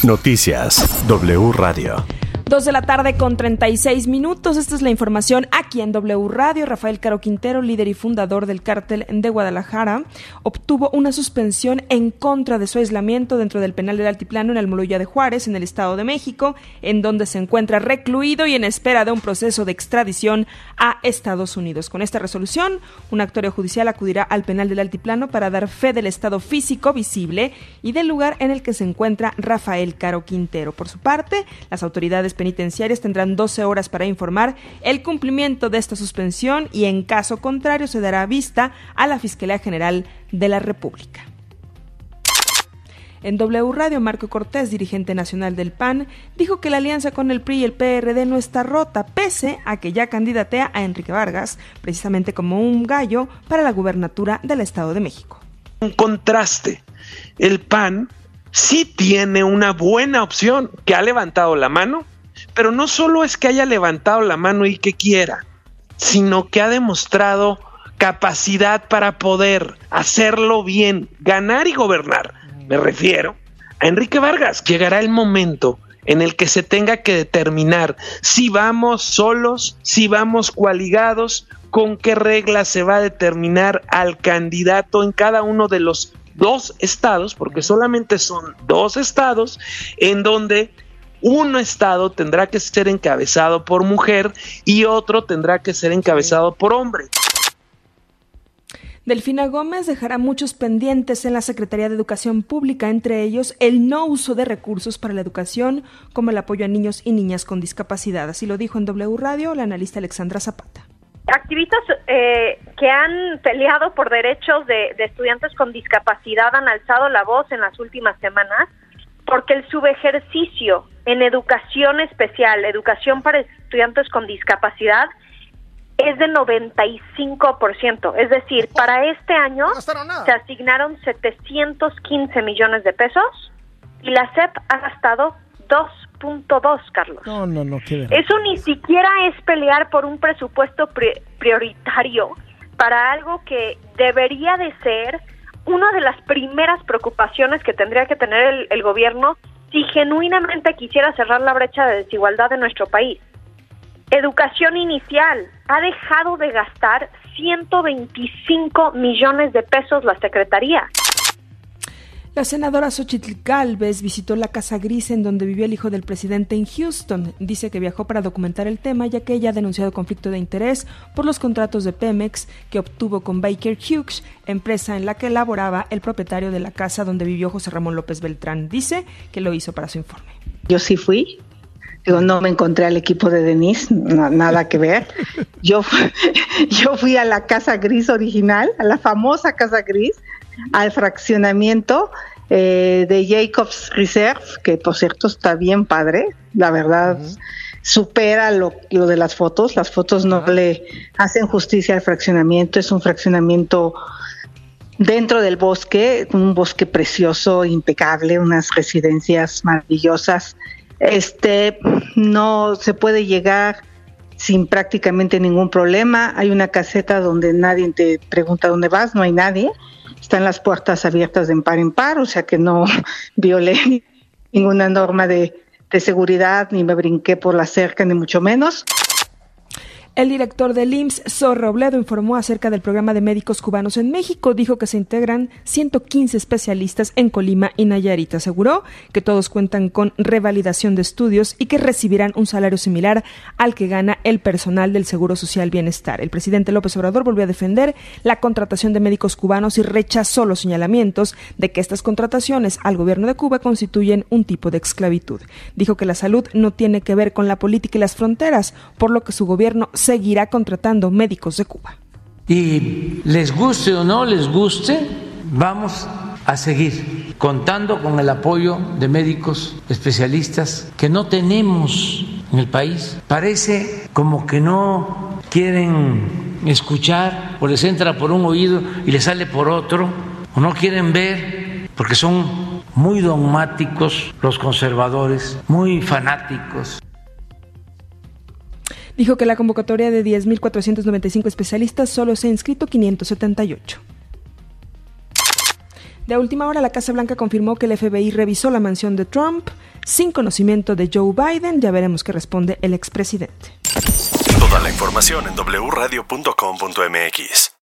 Noticias W Radio. 2:36 p.m. Esta es la información aquí en W Radio. Rafael Caro Quintero, líder y fundador del Cártel de Guadalajara, obtuvo una suspensión en contra de su aislamiento dentro del penal del Altiplano en Almoloya de Juárez, en el Estado de México, en donde se encuentra recluido y en espera de un proceso de extradición a Estados Unidos. Con esta resolución, un actuario judicial acudirá al penal del Altiplano para dar fe del estado físico visible y del lugar en el que se encuentra Rafael Caro Quintero. Por su parte, las autoridades penitenciarias tendrán 12 horas para informar el cumplimiento de esta suspensión y en caso contrario se dará vista a la Fiscalía General de la República. En W Radio, Marco Cortés, dirigente nacional del PAN, dijo que la alianza con el PRI y el PRD no está rota, pese a que ya candidatea a Enrique Vargas, precisamente como un gallo para la gubernatura del Estado de México. Un contraste, el PAN sí tiene una buena opción, que ha levantado la mano, pero no solo es que haya levantado la mano y que quiera, sino que ha demostrado capacidad para poder hacerlo bien, ganar y gobernar. Me refiero a Enrique Vargas. Llegará el momento en el que se tenga que determinar si vamos solos, si vamos coaligados, con qué reglas se va a determinar al candidato en cada uno de los 2 estados, porque solamente son 2 estados, en donde un estado tendrá que ser encabezado por mujer y otro tendrá que ser encabezado por hombre. Delfina Gómez dejará muchos pendientes en la Secretaría de Educación Pública, entre ellos el no uso de recursos para la educación, como el apoyo a niños y niñas con discapacidad. Así lo dijo en W Radio la analista Alexandra Zapata. Activistas que han peleado por derechos de estudiantes con discapacidad han alzado la voz en las últimas semanas porque el subejercicio en educación especial, educación para estudiantes con discapacidad, es de 95%. Es decir, para este año se asignaron 715 millones de pesos y la SEP ha gastado 2.2, Carlos. No, qué verdad. Eso ni siquiera es pelear por un presupuesto prioritario para algo que debería de ser una de las primeras preocupaciones que tendría que tener el gobierno si genuinamente quisiera cerrar la brecha de desigualdad de nuestro país. Educación inicial, ha dejado de gastar 125 millones de pesos la Secretaría. La senadora Xóchitl Gálvez visitó la Casa Gris en donde vivió el hijo del presidente en Houston. Dice que viajó para documentar el tema, ya que ella ha denunciado conflicto de interés por los contratos de Pemex que obtuvo con Baker Hughes, empresa en la que laboraba el propietario de la casa donde vivió José Ramón López Beltrán. Dice que lo hizo para su informe. Yo sí fui. No me encontré al equipo de Denise, nada que ver. Yo fui a la Casa Gris original, a la famosa Casa Gris, al fraccionamiento de Jacobs Reserve, que por cierto está bien padre, la verdad. Supera lo de las fotos no le hacen justicia al fraccionamiento. Es un fraccionamiento dentro del bosque, un bosque precioso, impecable, unas residencias maravillosas. No se puede llegar sin prácticamente ningún problema. Hay una caseta donde nadie te pregunta dónde vas, no hay nadie. Están las puertas abiertas de par en par, o sea que no violé ninguna norma de seguridad, ni me brinqué por la cerca, ni mucho menos. El director del IMSS, Zoe Robledo, informó acerca del programa de médicos cubanos en México. Dijo que se integran 115 especialistas en Colima y Nayarit. Aseguró que todos cuentan con revalidación de estudios y que recibirán un salario similar al que gana el personal del Seguro Social Bienestar. El presidente López Obrador volvió a defender la contratación de médicos cubanos y rechazó los señalamientos de que estas contrataciones al gobierno de Cuba constituyen un tipo de esclavitud. Dijo que la salud no tiene que ver con la política y las fronteras, por lo que su gobierno seguirá contratando médicos de Cuba. Y les guste o no les guste, vamos a seguir contando con el apoyo de médicos especialistas que no tenemos en el país. Parece como que no quieren escuchar o les entra por un oído y les sale por otro, o no quieren ver porque son muy dogmáticos los conservadores, muy fanáticos. Dijo que la convocatoria de 10.495 especialistas solo se ha inscrito 578. De última hora, la Casa Blanca confirmó que el FBI revisó la mansión de Trump sin conocimiento de Joe Biden. Ya veremos qué responde el expresidente. Toda la información en wradio.com.mx.